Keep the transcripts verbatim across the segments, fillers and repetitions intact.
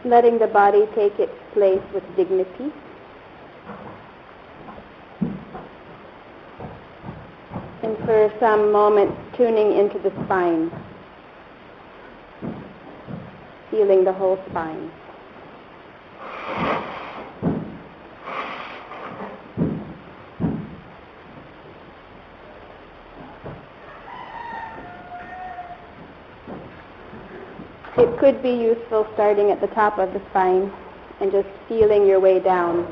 letting the body take its place with dignity. And for some moments, tuning into the spine, feeling the whole spine. It could be useful starting at the top of the spine and just feeling your way down.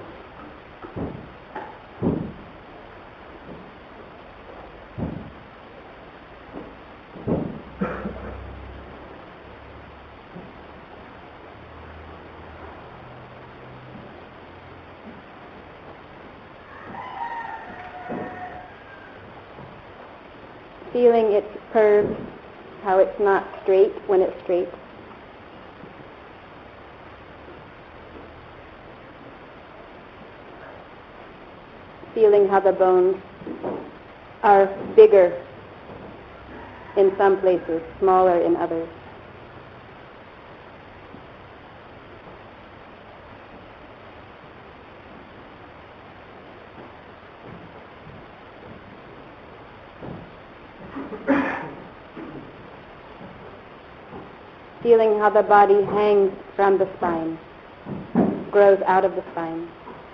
Feeling its curves, how it's not straight when it's straight. Feeling how the bones are bigger in some places, smaller in others. Feeling how the body hangs from the spine, grows out of the spine.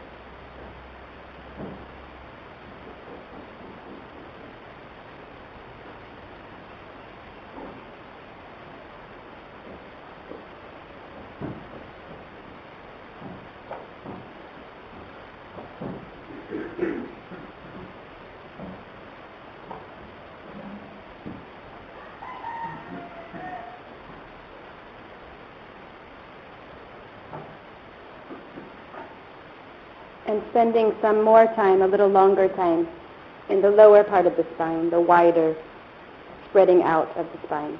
And spending some more time, a little longer time, in the lower part of the spine, the wider spreading out of the spine.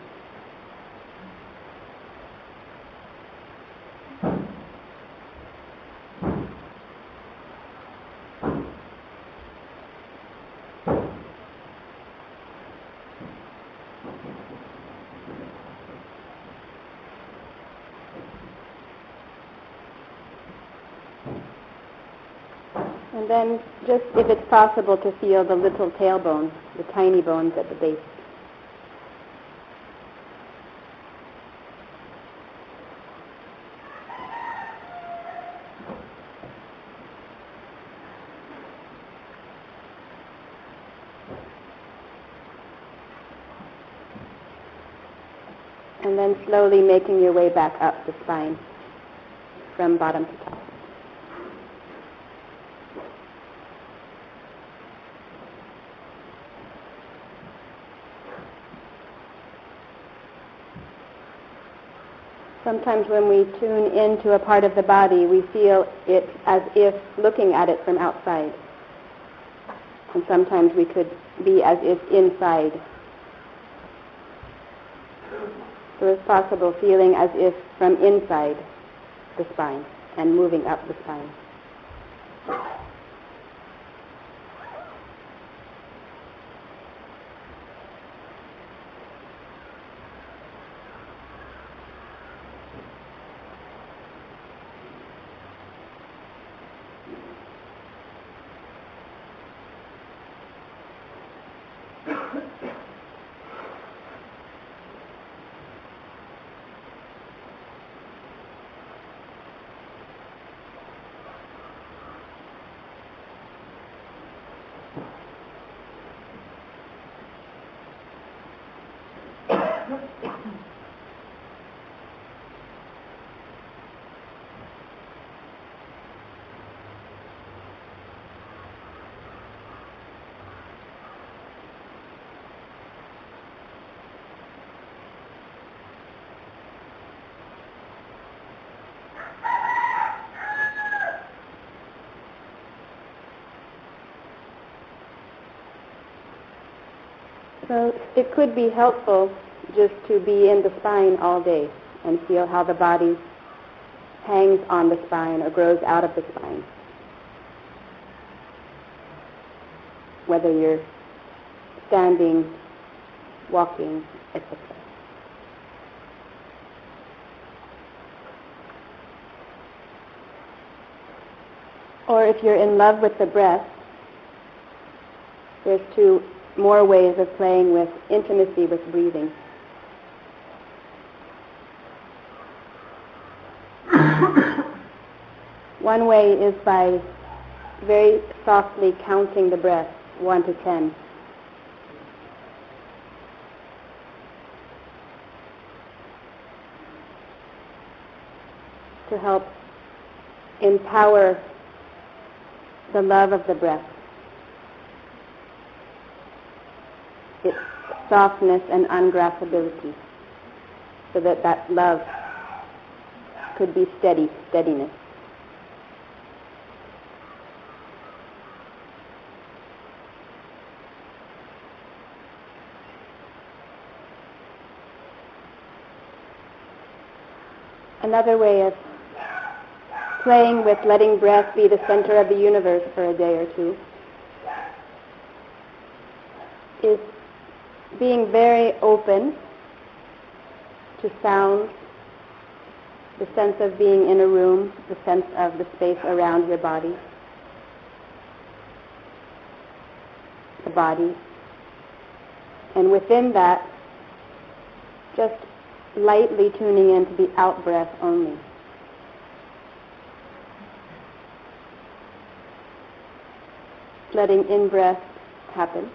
And then just, if it's possible, to feel the little tailbone, the tiny bones at the base. And then slowly making your way back up the spine from bottom to top. Sometimes when we tune into a part of the body, we feel it as if looking at it from outside. And sometimes we could be as if inside. So it's possible feeling as if from inside the spine and moving up the spine. So it could be helpful just to be in the spine all day and feel how the body hangs on the spine or grows out of the spine. Whether you're standing, walking, et cetera. Or if you're in love with the breath, there's two more ways of playing with intimacy with breathing. One way is by very softly counting the breath, one to ten. To help empower the love of the breath, its softness and ungraspability, so that that love could be steady, steadiness. Another way of playing with letting breath be the center of the universe for a day or two is being very open to sound, the sense of being in a room, the sense of the space around your body, the body, and within that, just lightly tuning into the out-breath only. Letting in-breath happen.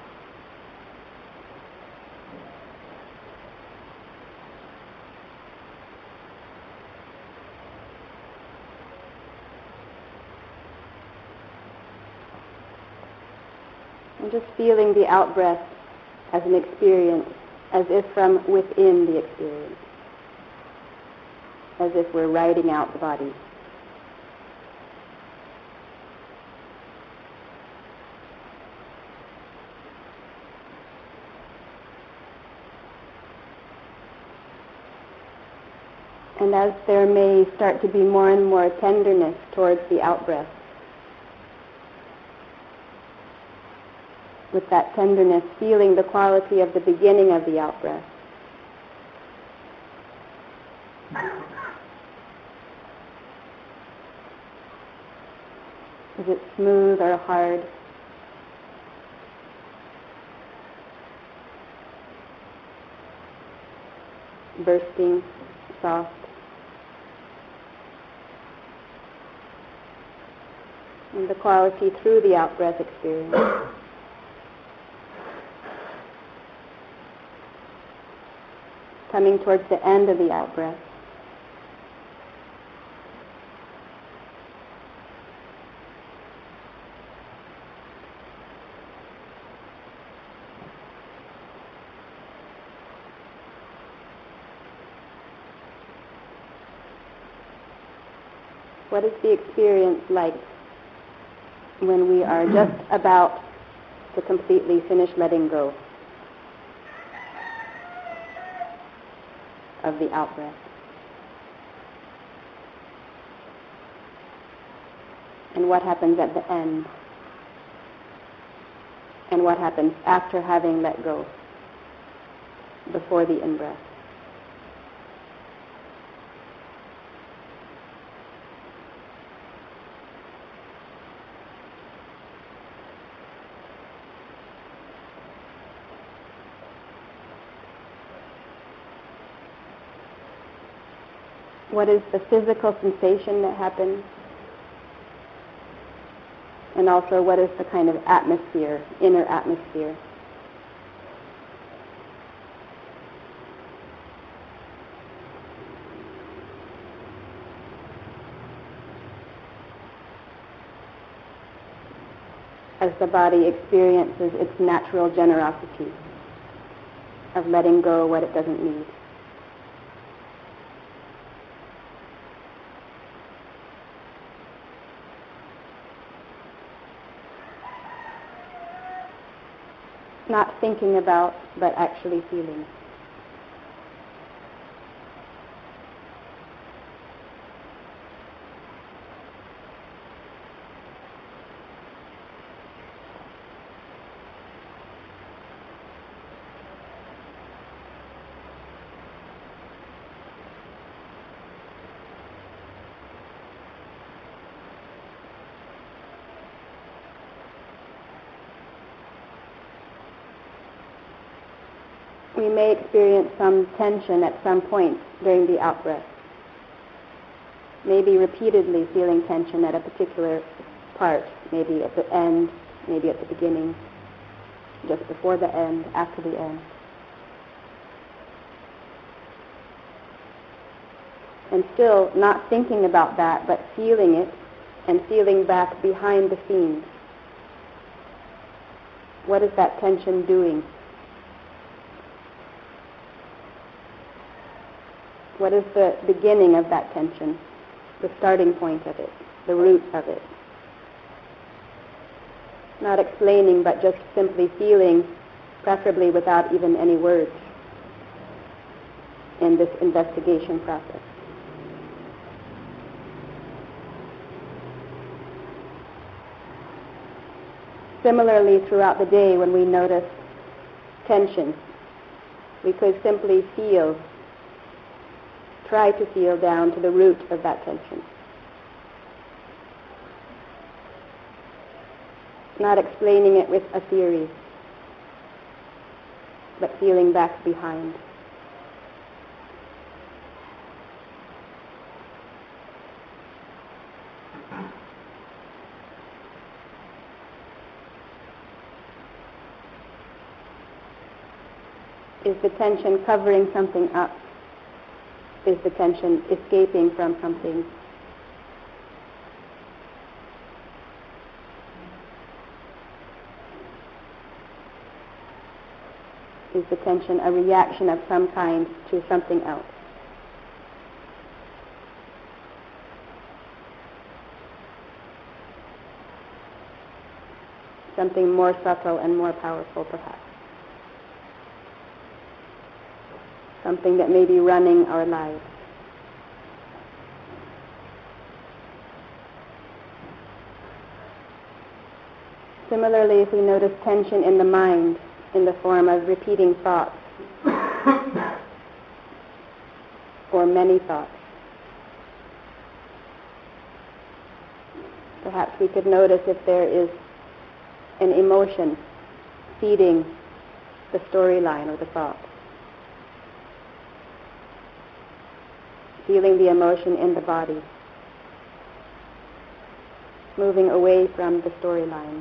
And just feeling the out-breath as an experience, as if from within the experience, as if we're riding out the body. And as there may start to be more and more tenderness towards the out-breath, with that tenderness, feeling the quality of the beginning of the out-breath. Is it smooth or hard? Bursting, soft? And the quality through the out-breath experience. Coming towards the end of the out-breath. What is the experience like when we are just about to completely finish letting go of the out-breath? And what happens at the end? And what happens after having let go, before the in-breath? What is the physical sensation that happens? And also, what is the kind of atmosphere, inner atmosphere? As the body experiences its natural generosity of letting go what it doesn't need. Not thinking about, but actually feeling. we may experience some tension at some point during the out-breath. Maybe repeatedly feeling tension at a particular part, maybe at the end, maybe at the beginning, just before the end, after the end. And still not thinking about that, but feeling it and feeling back behind the scenes. What is that tension doing? What is the beginning of that tension? The starting point of it, the root of it. Not explaining, but just simply feeling, preferably without even any words, in this investigation process. Similarly, throughout the day, when we notice tension, we could simply feel, try to feel down to the root of that tension. Not explaining it with a theory, but feeling back behind. Is the tension covering something up? Is the tension escaping from something? Is the tension a reaction of some kind to something else? Something more subtle and more powerful, perhaps. Something that may be running our lives. Similarly, if we notice tension in the mind in the form of repeating thoughts or many thoughts, perhaps we could notice if there is an emotion feeding the storyline or the thought. Feeling the emotion in the body, moving away from the storyline.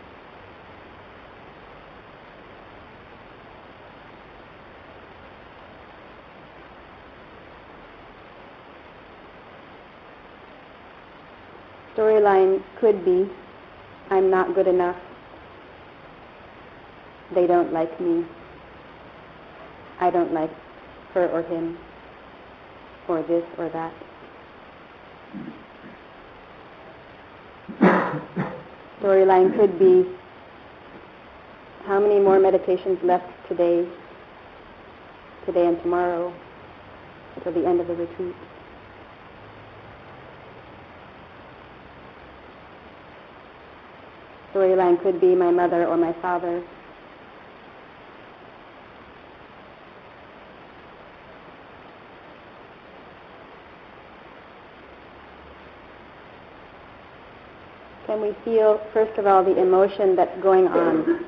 Storyline could be, I'm not good enough, they don't like me, I don't like her or him, or this or that. Storyline could be, how many more meditations left today, today and tomorrow, until the end of the retreat. Storyline could be my mother or my father. Can we feel, first of all, the emotion that's going on?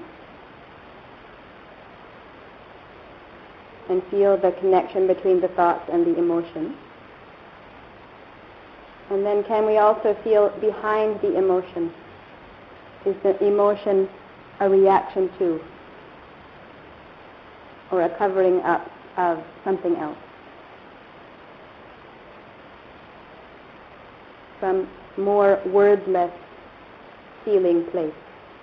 And feel the connection between the thoughts and the emotion? And then can we also feel behind the emotion? Is the emotion a reaction to, or a covering up of something else? Some more wordless feeling place.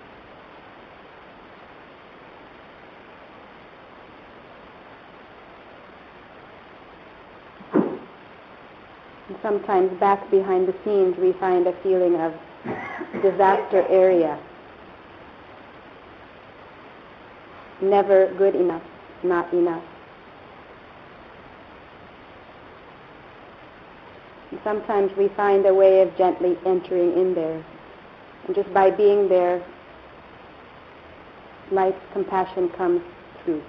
And sometimes back behind the scenes we find a feeling of disaster area. Never good enough, not enough. And sometimes we find a way of gently entering in there. And just by being there, life's compassion comes through.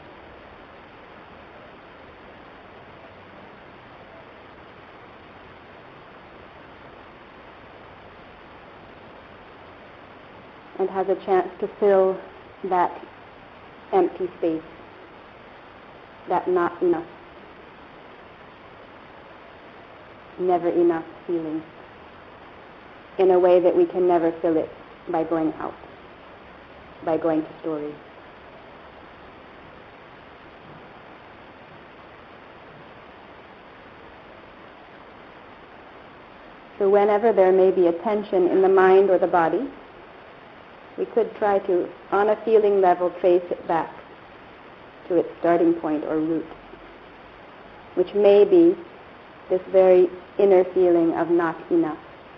And has a chance to fill that empty space that not enough, never enough feeling, in a way that we can never fill it by going out, by going to stories. So whenever there may be a tension in the mind or the body, we could try to, on a feeling level, trace it back to its starting point or root, which may be this very inner feeling of not enough.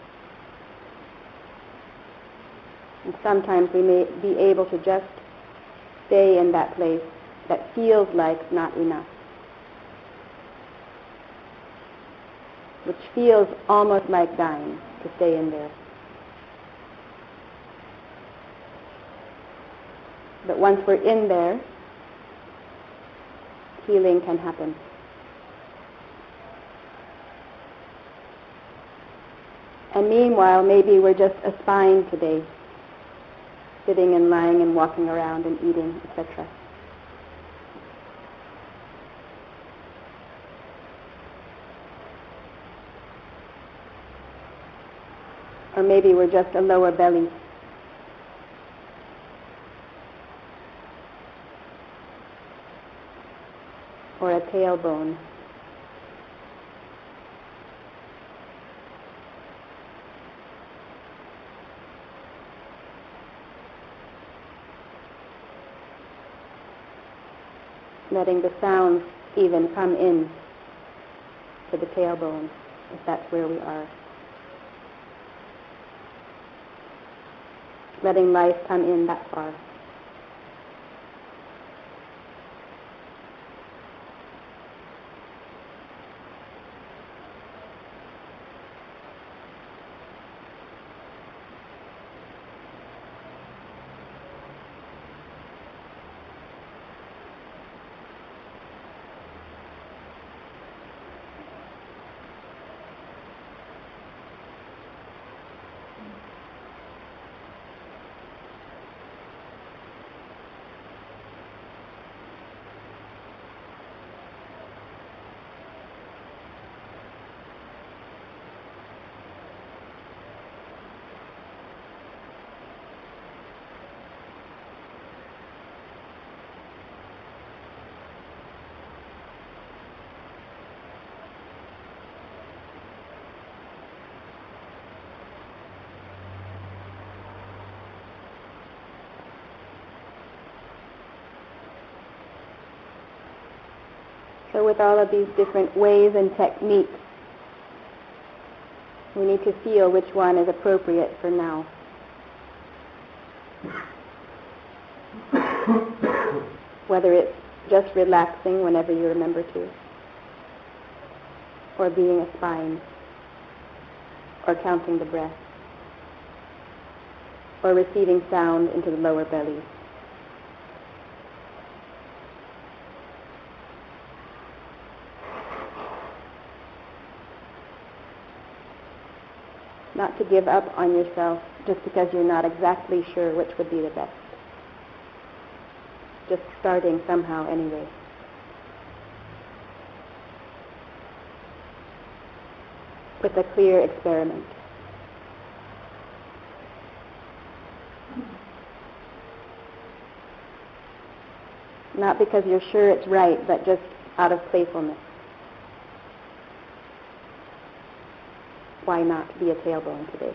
And sometimes we may be able to just stay in that place that feels like not enough, which feels almost like dying, to stay in there. But once we're in there, healing can happen. And meanwhile, maybe we're just a spine today, sitting and lying and walking around and eating, et cetera. Or maybe we're just a lower belly. Or a tailbone. Letting the sounds even come in to the tailbone, if that's where we are. Letting life come in that far. So with all of these different ways and techniques, we need to feel which one is appropriate for now. Whether it's just relaxing whenever you remember to, or being a spine, or counting the breath, or receiving sound into the lower belly. Not to give up on yourself just because you're not exactly sure which would be the best. Just starting somehow anyway. With a clear experiment. Not because you're sure it's right, but just out of playfulness. Why not be a tailbone today?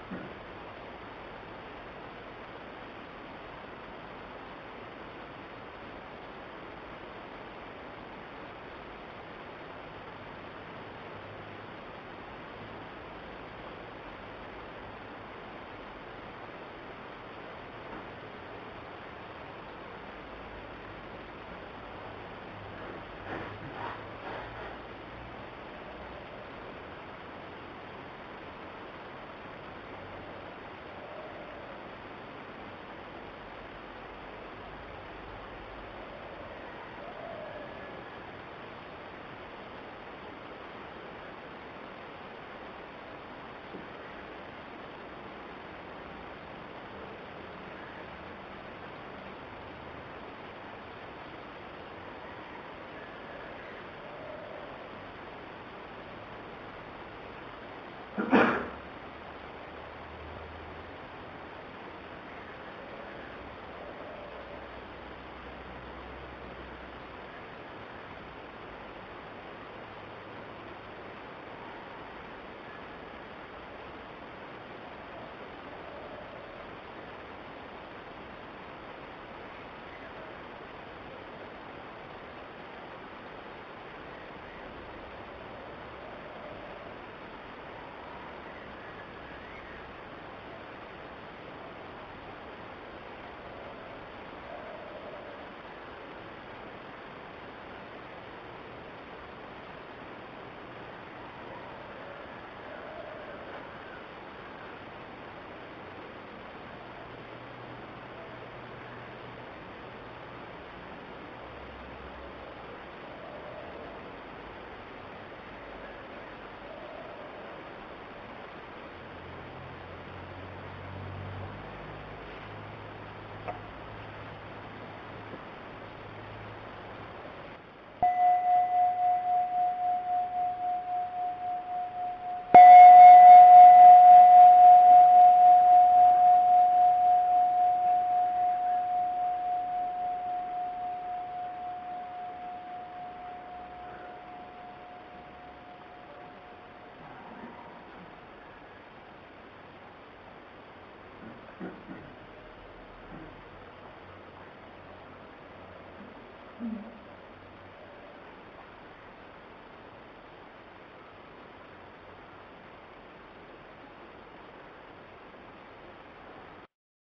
Mm-hmm.